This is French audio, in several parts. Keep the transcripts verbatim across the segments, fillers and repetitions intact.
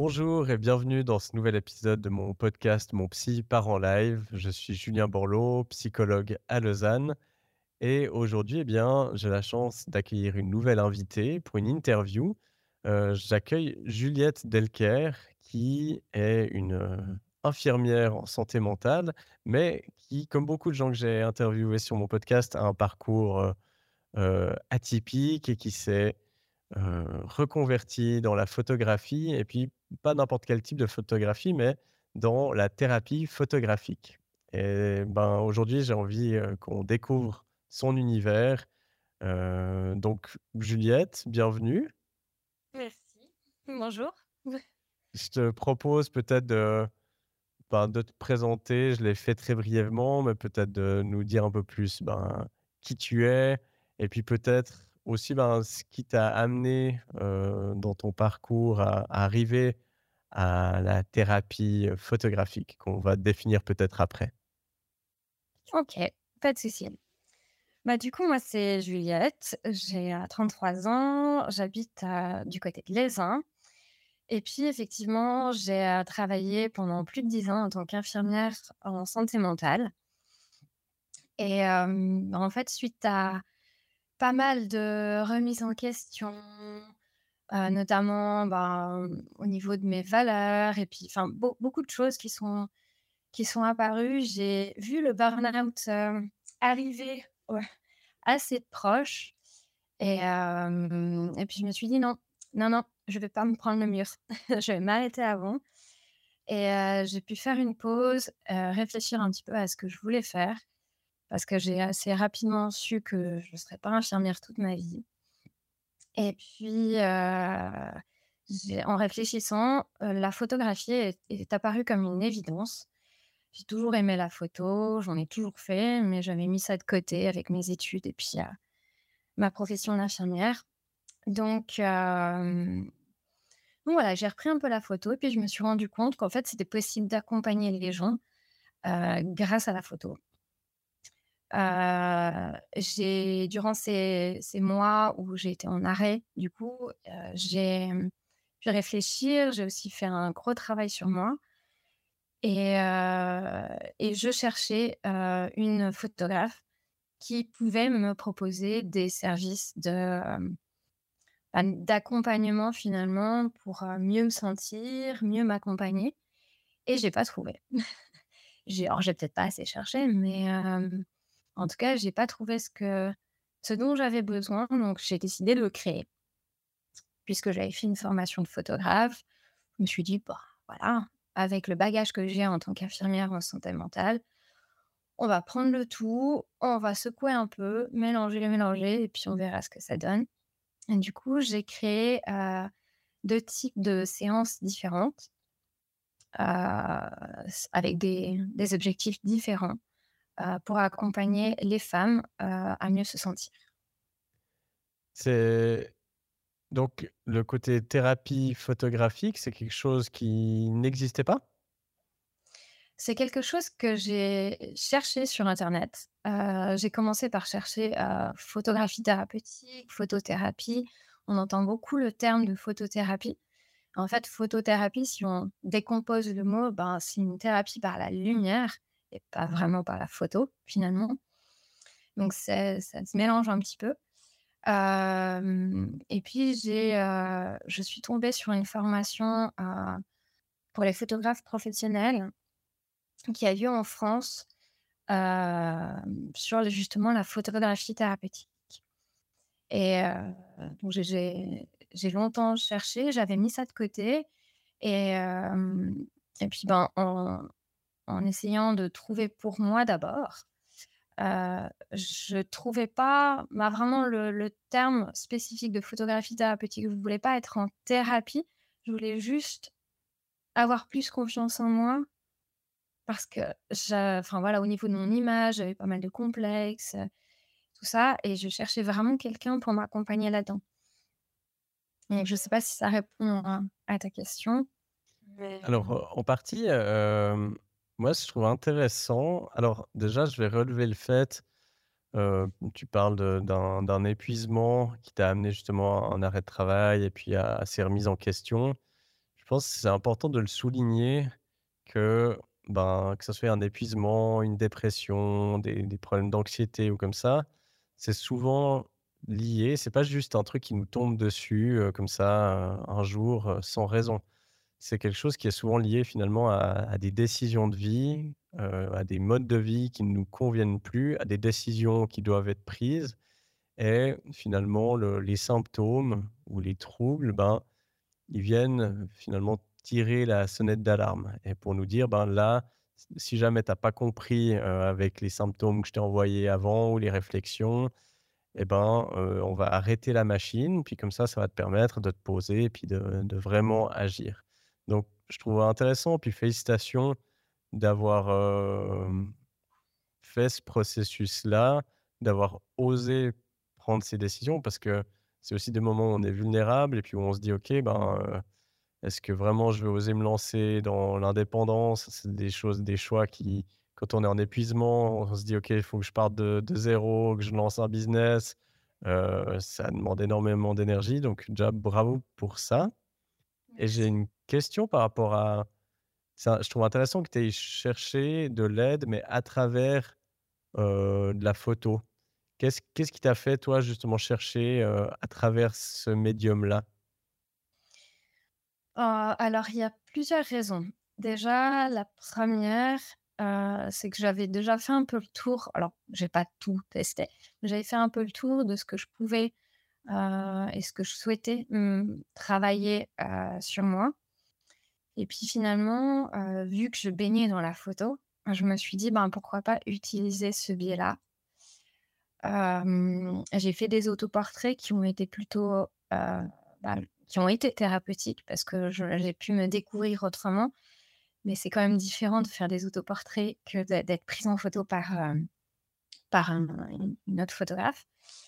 Bonjour et bienvenue dans ce nouvel épisode de mon podcast Mon Psy part en live. Je suis Julien Borloo, psychologue à Lausanne et aujourd'hui, eh bien, j'ai la chance d'accueillir une nouvelle invitée pour une interview. Heu, j'accueille Juliette Delcaire qui est une, heu, infirmière en santé mentale, mais qui, comme beaucoup de gens que j'ai interviewés sur mon podcast, a un parcours, heu heu, atypique et qui s'est heu, reconverti dans la photographie et puis pas n'importe quel type de photographie, mais dans la thérapie photographique et ben, aujourd'hui, j'ai envie, heu, qu'on découvre son univers, heu, donc Juliette, bienvenue. Merci. Bonjour. Je te propose peut-être de, ben, de te présenter, je l'ai fait très brièvement, mais peut-être de nous dire un peu plus, ben, qui tu es et puis peut-être aussi, ben, ce qui t'a amené, heu, dans ton parcours à à arriver à la thérapie, heu, photographique qu'on va définir peut-être après. OK, pas de souci. Bah, du coup, moi, c'est Juliette, j'ai, heu, trente-trois ans, j'habite, heu, du côté de l'Aisin et puis effectivement, j'ai, heu, travaillé pendant plus de dix ans en tant qu'infirmière en santé mentale et hem, en fait, suite à pas mal de remises en question, heu, notamment, ben, au niveau de mes valeurs et puis enfin, beau beaucoup de choses qui sont qui sont apparues. J'ai vu le burn-out, heu, arriver, ouais, assez proche et hem et puis je me suis dit: «Non, non, non, je vais pas me prendre le mur. Je vais m'arrêter avant» et heu, j'ai pu faire une pause, heu, réfléchir un petit peu à ce que je voulais faire parce que j'ai assez rapidement su que je ne serais pas infirmière toute ma vie et puis, heu, j'ai en réfléchissant, heu, la photographie est est apparue comme une évidence. J'ai toujours aimé la photo, j'en ai toujours fait, mais j'avais mis ça de côté avec mes études et puis, heu, ma profession d'infirmière. Donc, hem, donc voilà, j'ai repris un peu la photo et puis je me suis rendu compte qu'en fait, c'était possible d'accompagner les gens, heu, grâce à la photo. Heu, j'ai durant ces ces mois où j'ai été en arrêt, du coup, heu, j'ai, mmh, pu réfléchir, j'ai aussi fait un gros travail sur moi et heu et je cherchais, heu, une photographe qui pouvait me proposer des services de, hem, bah, d'accompagnement finalement pour, heu, mieux me sentir, mieux m'accompagner et j'ai pas trouvé. J'ai alors j'ai peut-être pas assez cherché, mais hem, en tout cas, j'ai pas trouvé ce que ce dont j'avais besoin, donc j'ai décidé de le créer. Puisque j'avais fait une formation de photographe, je me suis dit: «Bah, voilà, avec le bagage que j'ai en tant qu'infirmière en santé mentale, on va prendre le tout, on va secouer un peu, mélanger, mélanger et puis on verra ce que ça donne». Et du coup, j'ai créé, heu, deux types de séances différentes, heu, s avec des des objectifs différents, heu, pour accompagner les femmes, heu, à mieux se sentir. C'est donc le côté thérapie photographique, c'est quelque chose qui n'existait pas? C'est quelque chose que j'ai cherché sur internet. Heu, j'ai commencé par chercher, heu, photographie thérapeutique, photothérapie. On entend beaucoup le terme de photothérapie. En fait, photothérapie, si on décompose le mot, ben, c'est une thérapie par la lumière et pas vraiment par la photo, finalement. Donc c'est ça se mélange un petit peu. Hem et puis j'ai, heu, je suis tombée sur une formation, heu, pour les photographes professionnels qui a lieu en France, hem, sur le justement la photographie thérapeutique et heu, donc j'ai j'ai j'ai longtemps cherché, j'avais mis ça de côté et hem et puis, ben, en en essayant de trouver pour moi d'abord, heu, je trouvais pas, bah, vraiment le le terme spécifique de photographie thérapeutique. Je voulais pas être en thérapie, je voulais juste avoir plus confiance en moi parce que je enfin voilà, au niveau de mon image, j'avais pas mal de complexes, heu, tout ça et je cherchais vraiment quelqu'un pour m'accompagner là-dedans. Donc je sais pas si ça répond à à ta question, mais Alors, heu, en partie, hem, moi, je trouve intéressant alors déjà, je vais relever le fait, heu, tu parles de d'un d'un épuisement qui t'a amené justement à un arrêt de travail et puis à à ces remises en question. Je pense que c'est important de le souligner que, ben, que ça soit un épuisement, une dépression, des des problèmes d'anxiété ou comme ça, c'est souvent lié. C'est pas juste un truc qui nous tombe dessus, heu, comme ça, heu, un jour, heu, sans raison. C'est quelque chose qui est souvent lié finalement à à des décisions de vie, heu, à des modes de vie qui ne nous conviennent plus, à des décisions qui doivent être prises et finalement le les symptômes ou les troubles, ben, ils viennent, heu, finalement tirer la sonnette d'alarme et pour nous dire: «Ben, là, s si jamais tu as pas compris, heu, avec les symptômes que je t'ai envoyés avant ou les réflexions et ben, heu, on va arrêter la machine, puis comme ça, ça va te permettre de te poser et puis de de vraiment agir». Donc je trouve intéressant, puis félicitations d'avoir, hem, fait ce processus-là, d'avoir osé prendre ces décisions parce que c'est aussi des moments où on est vulnérable et puis où on se dit: «OK, ben, heu, est-ce que vraiment je vais oser me lancer dans l'indépendance?» C'est des choses, des choix qui, quand on est en épuisement, on se dit: «OK, il faut que je parte de de zéro, que je lance un business». Heu, ça demande énormément d'énergie, donc déjà bravo pour ça. Et j'ai Merci. une question par rapport à ça. Je trouve intéressant que tu aies cherché de l'aide, mais à travers, heu, de la photo. Qu'est-ce qu'est-ce qui t'a fait, toi, justement chercher, heu, à travers ce médium-là? Heu, alors il y a plusieurs raisons. Déjà, la première, re c'est que j'avais déjà fait un peu le tour, alors j'ai pas tout testé, mais j'avais fait un peu le tour de ce que je pouvais, heu et ce que je souhaitais, mmh, travailler, heu, sur moi et puis finalement, heu, vu que je baignais dans la photo, je me suis dit: «Ben, pourquoi pas utiliser ce biais-là?» Hem, j'ai fait des autoportraits qui ont été plutôt, heu, bah, qui ont été thérapeutiques parce que je j'ai pu me découvrir autrement, mais c'est quand même différent de faire des autoportraits que d'ê d'être prise en photo par, hem, par un une une autre photographe.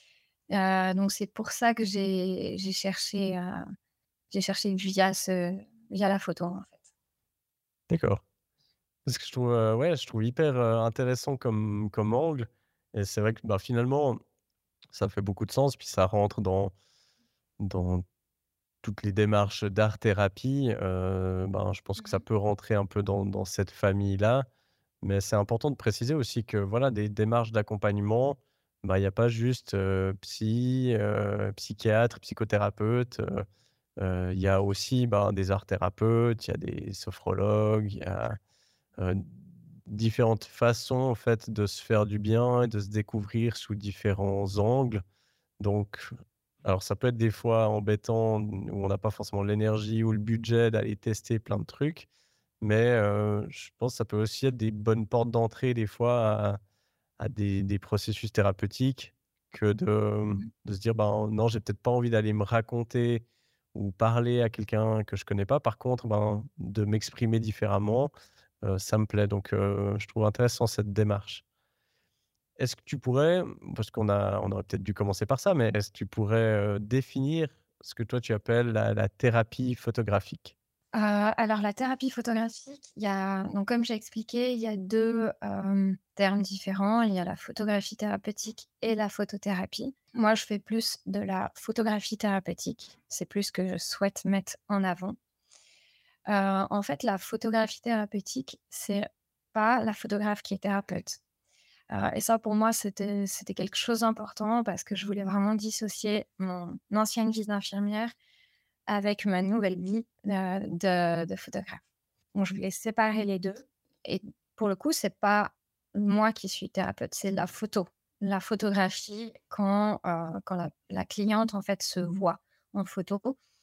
Heu, donc c'est pour ça que j'ai j'ai cherché, heu, j'ai cherché via ce via la photo, en fait. D'accord. Parce que je trouve, heu, ouais, je trouve hyper, heu, intéressant comme comme angle et c'est vrai que, bah, finalement, ça fait beaucoup de sens, puis ça rentre dans dans toutes les démarches d'art-thérapie, heu, ben, je pense que ça Mmh. peut rentrer un peu dans dans cette famille-là. Mais c'est important de préciser aussi que, voilà, des démarches d'accompagnement, bah, il y a pas juste, heu, psy, heu, psychiatre, psychothérapeute, heu heu, il y a aussi, ben, des art-thérapeutes, il y a des sophrologues, il y a, heu, différentes façons, en fait, de se faire du bien et de se découvrir sous différents angles. Donc, alors ça peut être des fois embêtant, où on n'a pas forcément l'énergie ou le budget d'aller tester plein de trucs, mais heu, je pense que ça peut aussi être des bonnes portes d'entrée des fois à à des des processus thérapeutiques que de, mmh, Mmh. de se dire: «Ben, non, j'ai peut-être pas envie d'aller me raconter ou parler à quelqu'un que je connais pas. Par contre, ben, de m'exprimer différemment, heu, ça me plaît». Donc heu, je trouve intéressant cette démarche. Est-ce que tu pourrais, parce qu'on a on aurait peut-être dû commencer par ça, mais est-ce que tu pourrais, heu, définir ce que toi tu appelles la la thérapie photographique? Heu, alors la thérapie photographique, il y a donc comme j'ai expliqué, il y a deux hem, termes différents. Il y a la photographie thérapeutique et la photothérapie. Moi, je fais plus de la photographie thérapeutique. C'est plus ce que je souhaite mettre en avant. Heu, en fait, la photographie thérapeutique, c'est pas la photographe qui est thérapeute. Heu et ça pour moi, c'était c'était quelque chose d'important parce que je voulais vraiment dissocier mon ancienne vie d'infirmière avec ma nouvelle vie, heu, de de photographe. Donc je voulais séparer les deux et pour le coup, c'est pas moi qui suis thérapeute, c'est la photo. La photographie quand, heu, quand la la cliente, en fait, se voit en photo,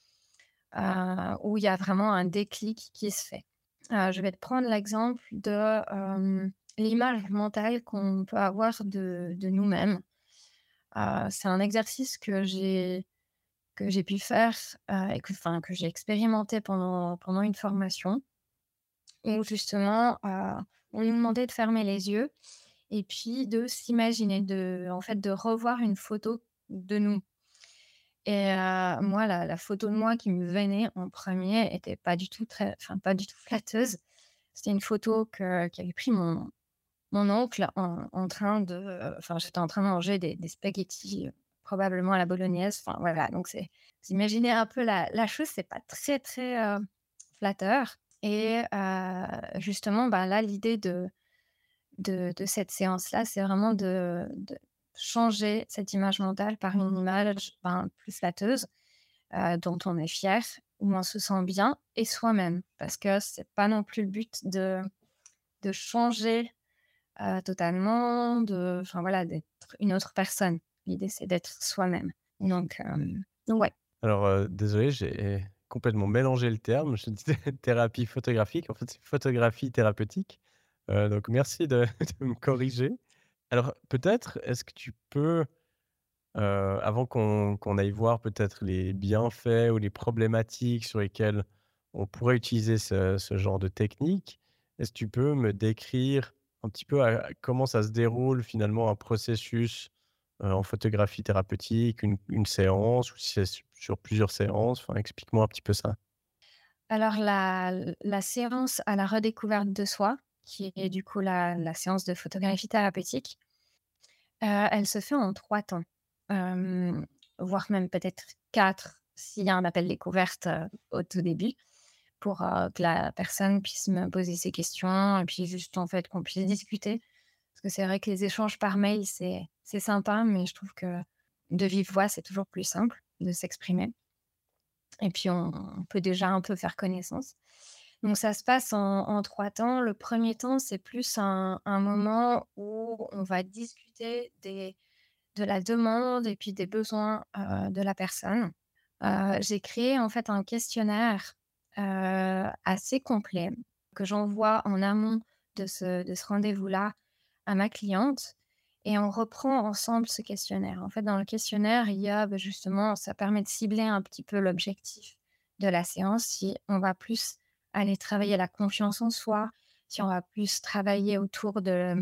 heu, où il y a vraiment un déclic qui se fait. Heu, je vais te prendre l'exemple de, hem, l'image mentale qu'on peut avoir de de nous-mêmes. Heu, c'est un exercice que j'ai que j'ai pu faire, heu et que enfin, que j'ai expérimenté pendant pendant une formation où justement, heu, on nous demandait de fermer les yeux et puis de s'imaginer, de en fait, de revoir une photo de nous et heu, moi, la la photo de moi qui me venait en premier était pas du tout très enfin, pas du tout flatteuse. C'était une photo que qu'avait pris mon mon oncle en en train de, heu enfin, j'étais en train de manger des des spaghettis, heu, probablement à la bolognaise. Enfin, voilà, donc c'est vous imaginez un peu la la chose, c'est pas très, très, heu, flatteur et heu, justement, bah, là, l'idée de de de cette séance-là, c'est vraiment de de changer cette image mentale par une image, ben, plus flatteuse, heu, dont on est fier, où on se sent bien et soi-même. Parce que c'est pas non plus le but de de changer, heu, totalement, de enfin voilà, d'être une autre personne. L'idée, c'est d'être soi-même. Donc hem, donc ouais. Alors, heu, désolé, j'ai complètement mélangé le terme. Je disais thérapie photographique, en fait, c'est photographie thérapeutique. Heu, donc merci de de me corriger. Alors peut-être, est-ce que tu peux, heu, avant qu'on qu'on aille voir peut-être les bienfaits ou les problématiques sur lesquelles on pourrait utiliser ce ce genre de technique, est-ce que tu peux me décrire un petit peu, heu, comment ça se déroule finalement un processus, heu, en photographie thérapeutique, une une séance ou si c'est su sur plusieurs séances? Enfin, explique-moi un petit peu ça. Alors la la séance à la redécouverte de soi, qui est du coup la la séance de photographie thérapeutique, heu, elle se fait en trois temps, hem, voire même peut-être quatre s'il y a un appel découverte, heu, au tout début pour, heu, que la personne puisse me poser ses questions et puis juste, en fait, qu'on puisse discuter. Parce que c'est vrai que les échanges par mail, c'est c'est sympa, mais je trouve que de vive voix, c'est toujours plus simple de s'exprimer et puis on on peut déjà un peu faire connaissance. Donc ça se passe en en trois temps. Le premier temps, c'est plus un un moment où on va discuter des de la demande et puis des besoins, heu, de la personne. Heu, j'ai créé en fait un questionnaire, heu, assez complet que j'envoie en amont de ce de ce rendez-vous-là à ma cliente et on reprend ensemble ce questionnaire. En fait, dans le questionnaire, il y a, bah, justement ça permet de cibler un petit peu l'objectif de la séance, si on va plus aller travailler la confiance en soi, si on va plus travailler autour de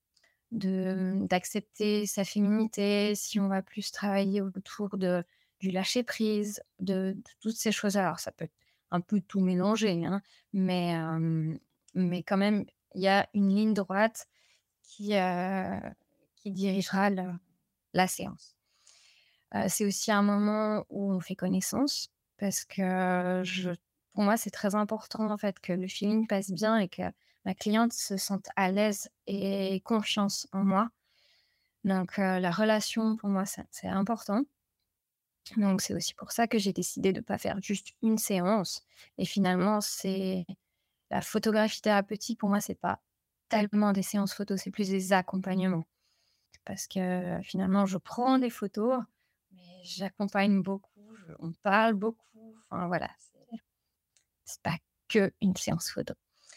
de d'accepter sa féminité, si on va plus travailler autour de du lâcher prise, de de toutes ces choses-là. Alors ça peut être un peu tout mélanger, hein, mais hem, mais quand même, il y a une ligne droite qui, heu, qui dirigera le la séance. Heu, c'est aussi un moment où on fait connaissance parce que je pour moi, c'est très important, en fait, que le feeling passe bien et que ma cliente se sente à l'aise et confiance en moi. Donc heu, la relation pour moi, ça c'est important. Donc c'est aussi pour ça que j'ai décidé de pas faire juste une séance et finalement c'est la photographie thérapeutique pour moi, c'est pas tellement des séances photos, c'est plus des accompagnements. Parce que finalement je prends des photos, mais j'accompagne beaucoup, je on parle beaucoup, enfin voilà, c'est c'est pas qu'une séance photo.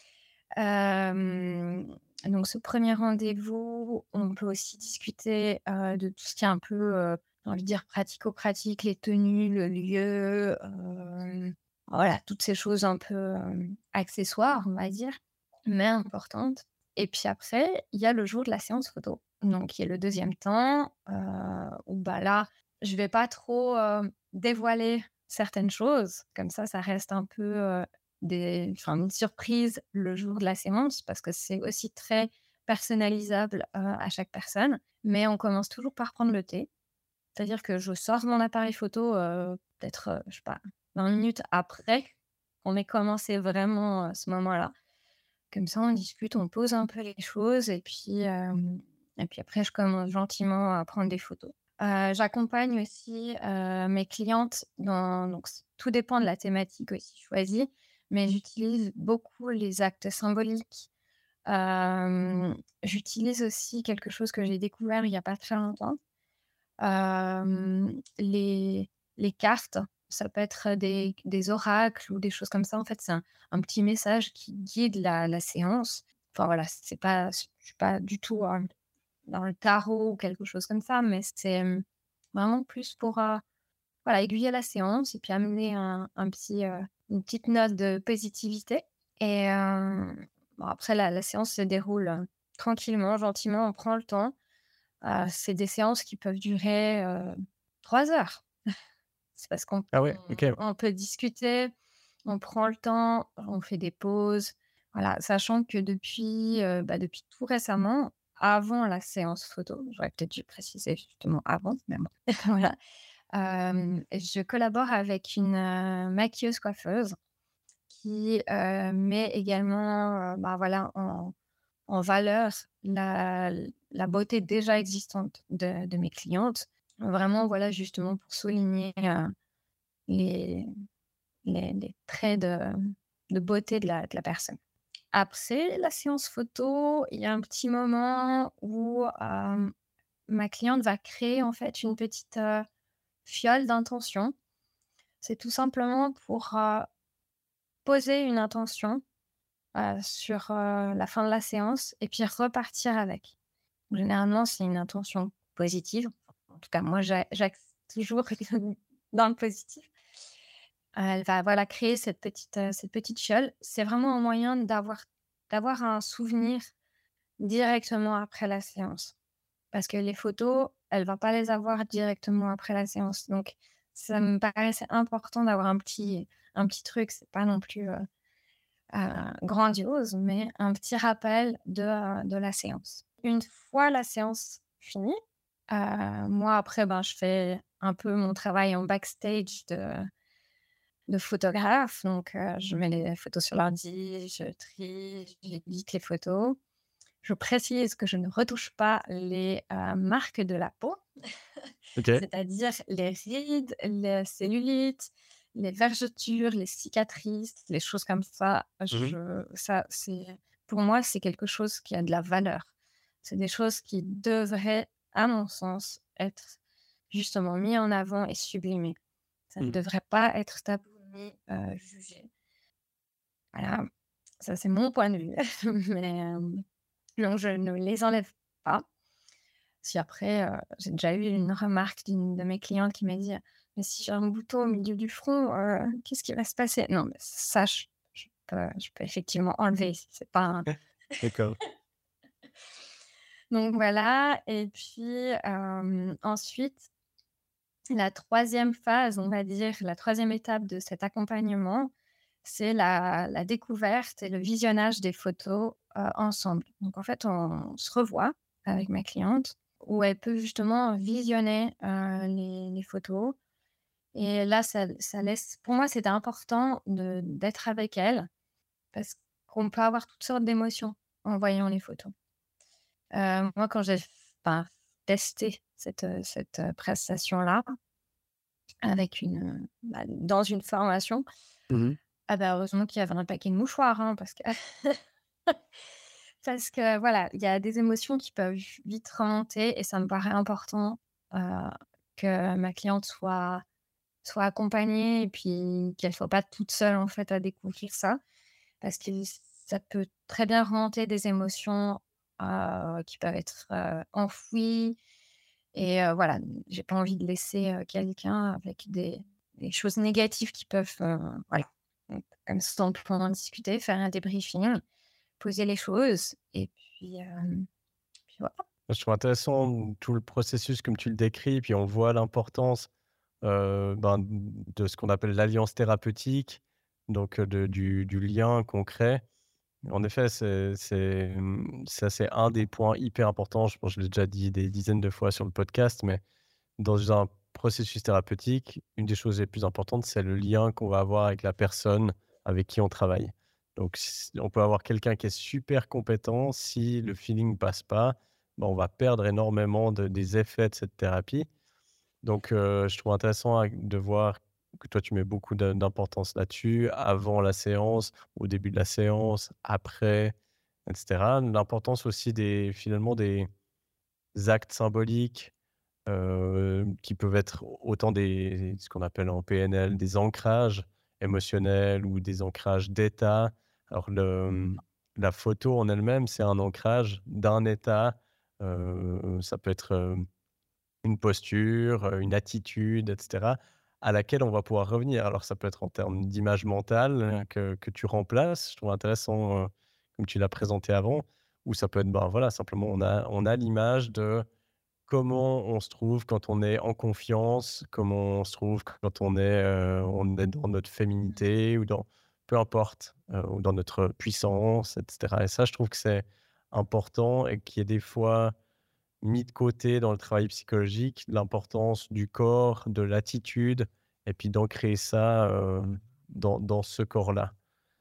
Hem, donc ce premier rendez-vous, on peut aussi discuter, heu, de tout ce qui est un peu, heu, j'ai envie de dire pratico-pratique, les tenues, le lieu, hem, voilà, toutes ces choses un peu, hem, accessoires, on va dire, mais importantes. Et puis après, il y a le jour de la séance photo, donc qui est le deuxième temps, heu, où bah, là, je vais pas trop, heu, dévoiler certaines choses, comme ça, ça reste un peu, heu des enfin, une surprise le jour de la séance parce que c'est aussi très personnalisable, heu, à chaque personne. Mais on commence toujours par prendre le thé. C'est-à-dire que je sors mon appareil photo, heu, peut-être, heu, je sais pas, vingt minutes après qu'on ait commencé vraiment, heu, ce moment-là. Comme ça, on discute, on pose un peu les choses et puis, hem et puis après je commence gentiment à prendre des photos. Heu, j'accompagne aussi, heu, mes clientes dans donc c tout dépend de la thématique aussi choisie, mais j'utilise beaucoup les actes symboliques. Hem, j'utilise aussi quelque chose que j'ai découvert il y a pas très longtemps, hem, les les cartes. Ça peut être des des oracles ou des choses comme ça. En fait, c'est un un petit message qui guide la la séance. Enfin voilà, c'est pas je suis pas du tout, heu, dans le tarot ou quelque chose comme ça, mais c'est, hem, vraiment plus pour, heu, voilà, aiguiller la séance et puis amener un un petit, heu, une petite note de positivité et hem, bon après la la séance se déroule, heu, tranquillement, gentiment, on prend le temps. Heu, c'est des séances qui peuvent durer, heu, trois heures. C'est parce qu'on Ah ouais, OK. on on peut discuter, on prend le temps, on fait des pauses. Voilà, sachant que depuis, heu, bah, depuis tout récemment, avant la séance photo, j'aurais peut-être dû préciser justement avant, mais bon, voilà. Hem, je collabore avec une, heu, maquilleuse coiffeuse qui, heu, met également, heu, bah, voilà, en en valeur la la beauté déjà existante de de mes clientes. Vraiment, voilà, justement pour souligner, heu, les les les traits de de beauté de la de la personne. Après la séance photo, il y a un petit moment où, hem, ma cliente va créer, en fait, une petite, heu, fiole d'intention. C'est tout simplement pour, heu, poser une intention, heu, sur, heu, la fin de la séance et puis repartir avec. Généralement, c'est une intention positive. En tout cas, moi, j'a j'axe toujours dans le positif. Heu, elle va, voilà, créer cette petite, heu, cette petite fiole. C'est vraiment un moyen d'avoir d'avoir un souvenir directement après la séance. Parce que les photos, elle va pas les avoir directement après la séance. Donc ça me paraissait important d'avoir un petit un petit truc, c'est pas non plus, heu heu, grandiose, mais un petit rappel de, heu, de la séance. Une fois la séance finie, heu, moi après, ben, je fais un peu mon travail en backstage de de photographe. Donc heu, je mets les photos sur l'ordi, je trie, j'édite les photos. Je précise que je ne retouche pas les, heu, marques de la peau, OK. c'est-à-dire les rides, les cellulites, les vergetures, les cicatrices, les choses comme ça. Mmh. Je ça, c'est pour moi, c'est quelque chose qui a de la valeur. C'est des choses qui devraient, à mon sens, être justement mis en avant et sublimées. Ça ne Mmh. devrait pas être tabou ni, heu, jugé. Voilà, ça c'est mon point de vue. Mais, hem, donc je ne les enlève pas. Si après, heu, j'ai déjà eu une remarque d'une de mes clientes qui m'a dit: «Mais si j'ai un bouton au milieu du front, heu, qu'est-ce qui va se passer?» Non, mais ça, je je peux je peux effectivement enlever, c'est pas un D'accord. donc voilà. Et puis, hem, ensuite, la troisième phase, on va dire, la troisième étape de cet accompagnement, c'est la la découverte et le visionnage des photos, heu, ensemble. Donc en fait, on se revoit avec ma cliente où elle peut justement visionner, heu, les les photos. Et là, ça ça laisse, pour moi, c'était important de d'être avec elle parce qu'on peut avoir toutes sortes d'émotions en voyant les photos. Heu, moi, quand j'ai enfin, testé cette, heu, cette, heu, prestation-là avec une, heu, bah, dans une formation, Mmh. ah bah, heureusement qu'il y avait un paquet de mouchoirs, hein, parce que parce que voilà, il y a des émotions qui peuvent vite remonter et ça me paraît important, heu, que ma cliente soit soit accompagnée et puis qu'elle soit pas toute seule, en fait, à découvrir ça. Parce que ça peut très bien remonter des émotions, heu, qui peuvent être, heu, enfouies. Et heu, voilà, j'ai pas envie de laisser, heu, quelqu'un avec des des choses négatives qui peuvent, heu, voilà. Donc comme ça, on peut en discuter, faire un débriefing, poser les choses et puis, hem, puis voilà. Je trouve intéressant tout le processus comme tu le décris, puis on voit l'importance, heu, ben, de ce qu'on appelle l'alliance thérapeutique, donc heu, de du du lien qu'on crée. En effet, c'est c'est, mmh, ça, c'est un des points hyper importants. Je pense que je l'ai déjà dit des dizaines de fois sur le podcast, mais dans un processus thérapeutique, une des choses les plus importantes, c'est le lien qu'on va avoir avec la personne avec qui on travaille. Donc s on peut avoir quelqu'un qui est super compétent, si le feeling passe pas, bah, on va perdre énormément de des effets de cette thérapie. Donc heu, je trouve intéressant à de voir que toi, tu mets beaucoup d'im d'importance là-dessus, avant la séance, au début de la séance, après, et cetera. L'importance aussi des finalement des actes symboliques, heu, qui peuvent être autant des ce qu'on appelle en P N L des ancrages émotionnels ou des ancrages d'état. Alors le, mmh, la photo en elle-même, c'est un ancrage d'un état, heu, ça peut être, hem, une posture, heu, une attitude et cetera, à laquelle on va pouvoir revenir. Alors ça peut être en termes d'image mentale, heu, que que tu remplaces. Je trouve intéressant, heu, comme tu l'as présenté avant, ou ça peut être, ben, voilà, simplement on a on a l'image de comment on se trouve quand on est en confiance, comment on se trouve quand on est, heu, on est dans notre féminité ou dans peu importe, heu, ou dans notre puissance et cetera, et ça, je trouve que c'est important et qui est des fois mis de côté dans le travail psychologique, l'importance du corps, de l'attitude et puis d'ancrer ça, heu, dans dans ce corps-là.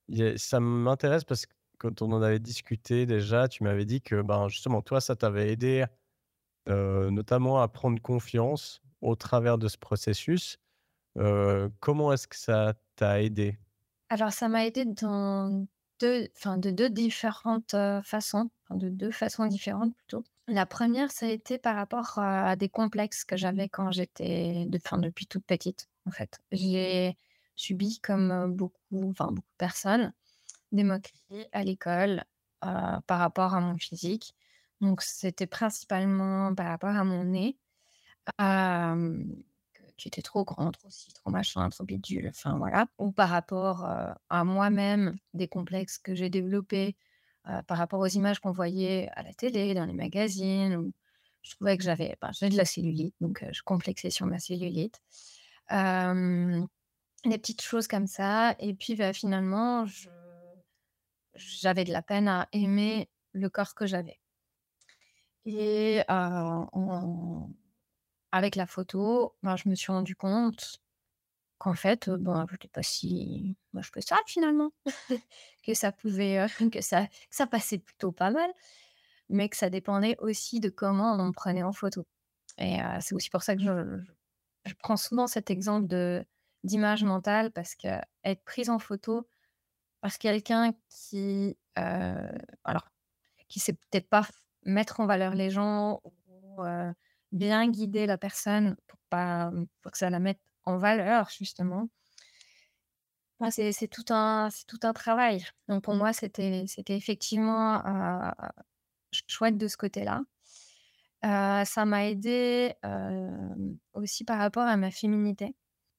il y a ça m'intéresse parce que quand on en avait discuté déjà, tu m'avais dit que, ben, justement, toi, ça t'avait aidé, heu, notamment à prendre confiance au travers de ce processus. Heu, comment est-ce que ça t'a aidé? Alors ça m'a aidé dans deux enfin de deux différentes, heu, façons, enfin de deux façons différentes plutôt. La première, ça a été par rapport à des complexes que j'avais quand j'étais de enfin depuis toute petite, en fait. J'ai subi comme, heu, beaucoup enfin beaucoup de personnes, des moqueries à l'école, heu, par rapport à mon physique. Donc c'était principalement par rapport à mon nez. Hem, que qui était trop grand, trop ci, trop machin, trop bidule, enfin voilà. Ou par rapport, heu, à moi-même, des complexes que j'ai développés, heu, par rapport aux images qu'on voyait à la télé, dans les magazines, où je trouvais que j'avais ben, j'ai de la cellulite, donc heu, je complexais sur ma cellulite. Hem, des petites choses comme ça et puis, bah, finalement, je j'avais de la peine à aimer le corps que j'avais et heu, en avec la photo, ben, je me suis rendu compte qu'en fait, heu, ben, j'étais pas si moche que ça finalement. Que ça pouvait, heu, que ça que ça passait plutôt pas mal, mais que ça dépendait aussi de comment on me prenait en photo et heu, c'est aussi pour ça que je je je prends souvent cet exemple de d'image mentale parce qu'être prise en photo par quelqu'un qui, heu, alors qui sait peut-être pas f mettre en valeur les gens ou heu, bien guider la personne pour pas, mmh, pour que ça la mette en valeur justement. Bah, c'est c'est tout un c'est tout un travail. Donc pour moi, c'était c'était effectivement, heu, ch chouette de ce côté-là. Heu, ça m'a aidée, hem, aussi par rapport à ma féminité,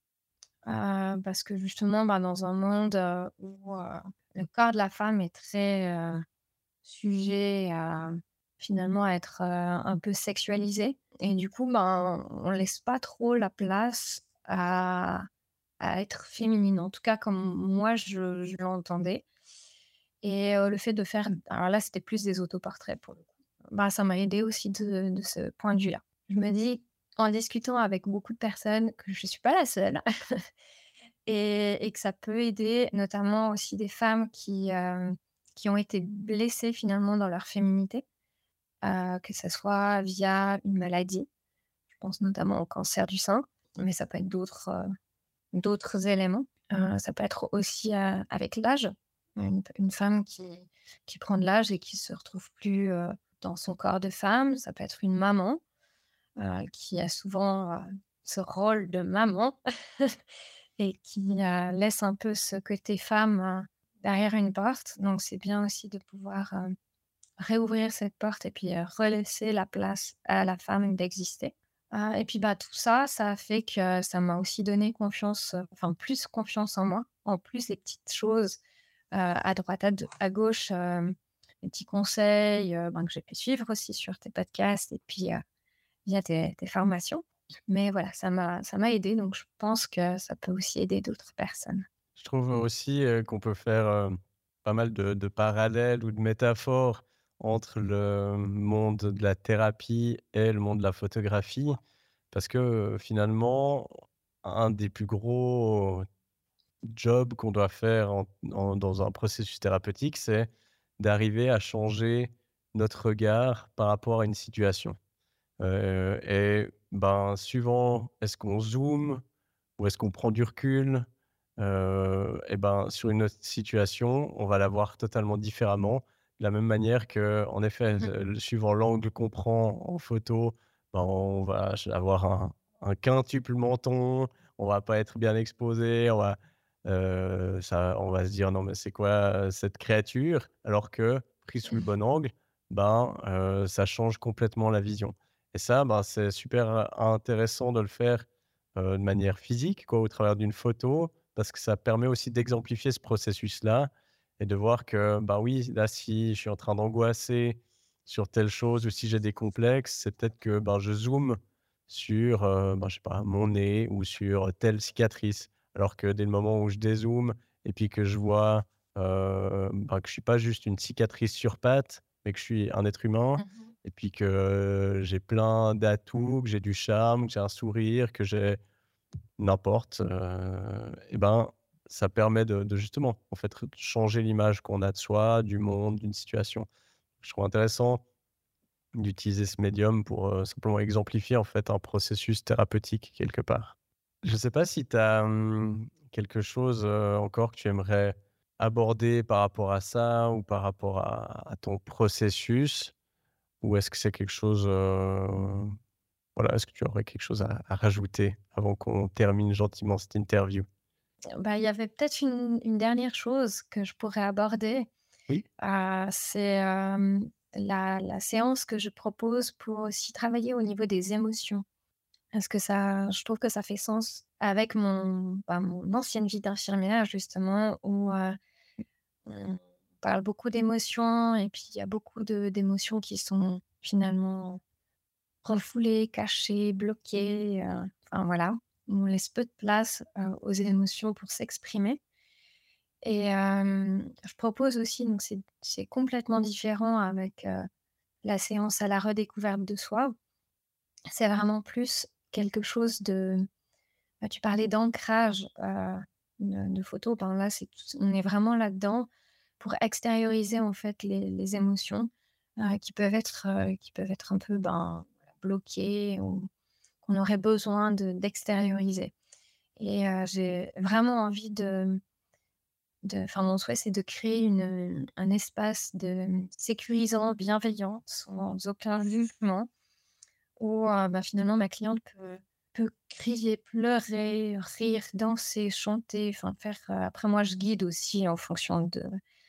heu, parce que justement, bah, dans un monde, heu, où, heu, le corps de la femme est très, heu, sujet à finalement à être, heu, un peu sexualisé et du coup, ben, on laisse pas trop la place à à être féminine. En tout cas, comme moi je je l'entendais et heu, le fait de faire alors là, c'était plus des autoportraits pour le coup. Bah, ça m'a aidée aussi de de ce point de vue-là. Je me dis, en discutant avec beaucoup de personnes, que je suis pas la seule et et que ça peut aider notamment aussi des femmes qui, hem, qui ont été blessées finalement dans leur féminité, heu, que ça soit via une maladie. Je pense notamment au cancer du sein, mais ça peut être d'autres, heu, d'autres éléments. Heu, ça peut être aussi, heu, avec l'âge. Une une femme qui qui prend de l'âge et qui se retrouve plus, heu, dans son corps de femme. Ça peut être une maman, heu, qui a souvent, heu, ce rôle de maman et qui, heu, laisse un peu ce côté femme, heu, derrière une porte. Donc c'est bien aussi de pouvoir, heu, réouvrir cette porte et puis, heu, relaisser la place à la femme d'exister. Heu et puis, bah, tout ça, ça a fait que ça m'a aussi donné confiance, heu, enfin plus confiance en moi. En plus des petites choses, heu, à droite, à d à gauche, hem, des petits conseils, heu, ben, que j'ai pu suivre aussi sur tes podcasts et puis, heu, via tes tes formations. Mais voilà, ça m'a ça m'a aidée donc je pense que ça peut aussi aider d'autres personnes. Je trouve aussi, heu, qu'on peut faire, heu, pas mal de de parallèles ou de métaphores entre le monde de la thérapie et le monde de la photographie. Parce que, heu, finalement, un des plus gros jobs qu'on doit faire en en dans un processus thérapeutique, c'est d'arriver à changer notre regard par rapport à une situation. Heu et ben, suivant est-ce qu'on zoome ou est-ce qu'on prend du recul? Heu et ben, sur une autre situation, on va la voir totalement différemment. De la même manière qu'en effet, Mmh heu, suivant l'angle qu'on prend en photo, ben, on va ch avoir un un quintuple menton, on va pas être bien exposé, on va, heu, ça on va se dire: «Non mais c'est quoi, heu, cette créature?» alors que pris sous le bon angle, ben, heu, ça change complètement la vision et ça, ben, c'est super, heu, intéressant de le faire, heu, de manière physique quoi, au travers d'une photo parce que ça permet aussi d'exemplifier ce processus-là et de voir que, bah, oui, là, si je suis en train d'angoisser sur telle chose ou si j'ai des complexes, c'est peut-être que, ben, je zoome sur, heu, ben, je sais pas, mon nez ou sur telle cicatrice. Alors que dès le moment où je dézoome et puis que je vois, heu, ben, que je suis pas juste une cicatrice sur patte, mais que je suis un être humain mh. et puis que, heu, j'ai plein d'atouts, que j'ai du charme, que j'ai un sourire, que j'ai n'importe, heu et ben, ça permet de de justement, en fait, r changer l'image qu'on a de soi, du monde, d'une situation. Je trouve intéressant d'utiliser ce médium pour, heu, simplement exemplifier, en fait, un processus thérapeutique quelque part. Je ne sais pas si tu as, mmh, quelque chose, heu, encore que tu aimerais aborder par rapport à ça ou par rapport à à ton processus? Ou est-ce que c'est quelque chose, heu, voilà, est-ce que tu aurais quelque chose à à rajouter avant qu'on termine gentiment cette interview? Bah, il y avait peut-être une une dernière chose que je pourrais aborder, Oui? heu, c'est, hem, la la séance que je propose pour aussi travailler au niveau des émotions. Parce que ça je trouve que ça fait sens avec mon, bah, mon ancienne vie d'infirmière justement où, heu, on parle beaucoup d'émotions et puis il y a beaucoup de d'émotions qui sont finalement refoulées, cachées, bloquées, heu, enfin voilà. On laisse peu de place, heu, aux émotions pour s'exprimer et hem, je propose aussi donc c'est c'est complètement différent avec, heu, la séance à la redécouverte de soi. C'est vraiment plus quelque chose de bah, tu parlais d'ancrage, heu, de de photo, ben, là, c'est tout on est vraiment là-dedans pour extérioriser, en fait, les les émotions, heu, qui peuvent être, heu, qui peuvent être un peu, ben, bloquées ou qu'on aurait besoin de d'extérioriser et heu, j'ai vraiment envie de de enfin, mon souhait, c'est de créer une, un espace de sécurisant, bienveillant, sans aucun jugement où, heu, bah, finalement ma cliente peut peut crier, pleurer, rire, danser, chanter, enfin faire, heu après moi je guide aussi en fonction de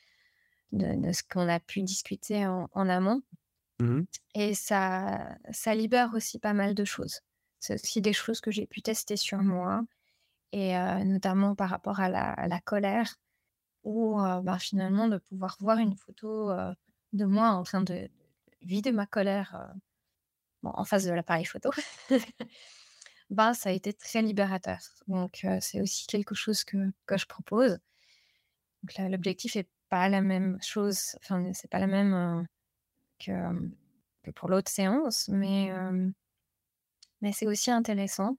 de de ce qu'on a pu discuter en en amont Mmh. et ça ça libère aussi pas mal de choses. C'est aussi des choses que j'ai pu tester sur moi et heu, notamment par rapport à la à la colère où, heu, bah, finalement de pouvoir voir une photo, heu, de moi en train de vider ma colère, heu, bon en face de l'appareil photo. Bah, ça a été très libérateur. Donc, heu, c'est aussi quelque chose que que je propose. Donc là, l'objectif est pas la même chose, enfin, c'est pas la même, heu, que, hem, que pour l'autre séance, mais, hem, mais c'est aussi intéressant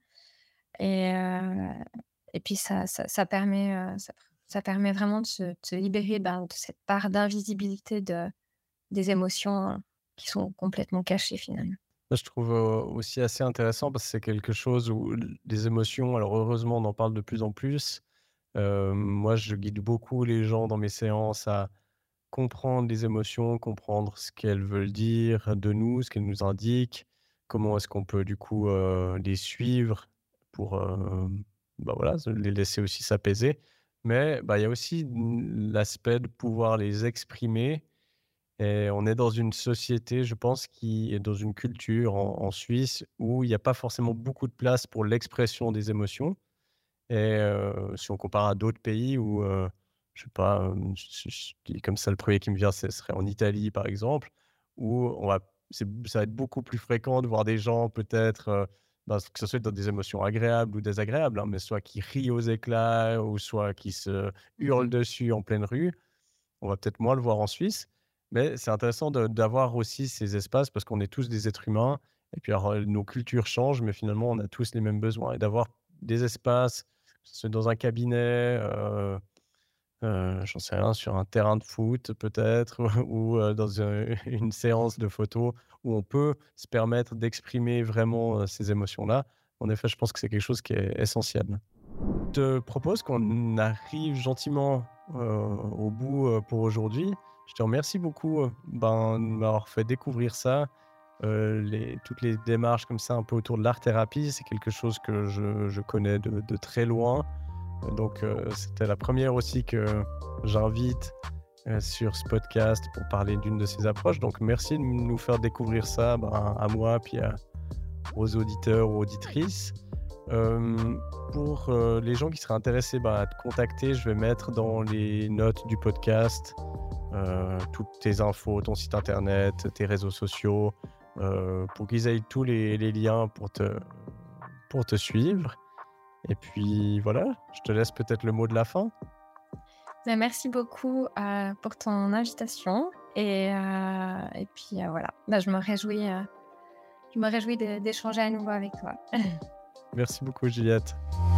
et heu et puis ça ça ça permet, heu, ça ça permet vraiment de se de se libérer, ben, de cette part d'invisibilité de des émotions, heu, qui sont complètement cachées finalement. Moi, je trouve, heu, aussi assez intéressant parce que c'est quelque chose où l les émotions, alors heureusement, on en parle de plus en plus. Heu, moi, je guide beaucoup les gens dans mes séances à comprendre les émotions, comprendre ce qu'elles veulent dire de nous, ce qu'elles nous indiquent, comment est-ce qu'on peut du coup, heu, les suivre pour, hem, bah, voilà, se les laisser aussi s'apaiser. Mais, bah, il y a aussi, mmh, l'aspect de pouvoir les exprimer et on est dans une société, je pense, qui est dans une culture en en Suisse où il y a pas forcément beaucoup de place pour l'expression des émotions. Et heu, si on compare à d'autres pays où, heu, je sais pas, hem, je je dis comme ça, le premier qui me vient, ce serait en Italie, par exemple, où on va c'est ça va être beaucoup plus fréquent de voir des gens peut-être, heu, bah, que ce soit dans des émotions agréables ou désagréables, hein, mais soit qui rient aux éclats ou soit qui se hurlent Mmh. dessus en pleine rue. On va peut-être moins le voir en Suisse, mais c'est intéressant de d'avoir aussi ces espaces parce qu'on est tous des êtres humains et puis alors, heu, nos cultures changent, mais finalement, on a tous les mêmes besoins et d'avoir des espaces, que ce soit dans un cabinet, heu heu, j'en sais rien, sur un terrain de foot peut-être ou heu, dans un une séance de photos où on peut se permettre d'exprimer vraiment, heu, ces émotions-là. En effet, je pense que c'est quelque chose qui est essentiel. Je te propose qu'on arrive gentiment, heu, au bout, heu, pour aujourd'hui. Je te remercie beaucoup, heu, ben, de m'avoir fait découvrir ça, heu, les toutes les démarches comme ça un peu autour de l'art-thérapie. C'est quelque chose que je je connais de de très loin, heu, donc heu, c'était la première aussi que j'invite, heu, sur ce podcast pour parler d'une de ces approches, donc merci de nous faire découvrir ça, ben, à moi puis à aux auditeurs ou auditrices. Hem, pour, heu, les gens qui seraient intéressés, bah, à te contacter, je vais mettre dans les notes du podcast, heu, toutes tes infos, ton site internet, tes réseaux sociaux, heu, pour qu'ils aient tous les les liens pour te pour te suivre et puis voilà, je te laisse peut-être le mot de la fin? Bah, merci beaucoup, heu, pour ton invitation et heu et puis, heu, voilà. Bah, je me réjouis, heu, je me réjouis de d'échanger à nouveau avec toi. Merci beaucoup Juliette.